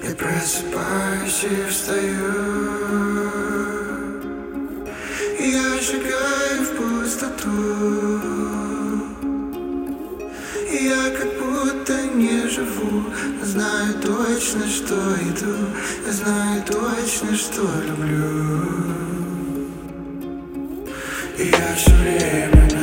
И просыпаюсь и встаю. Я шагаю в пустоту. Я как будто не живу. Знаю точно, что иду. Знаю точно, что люблю. И я все время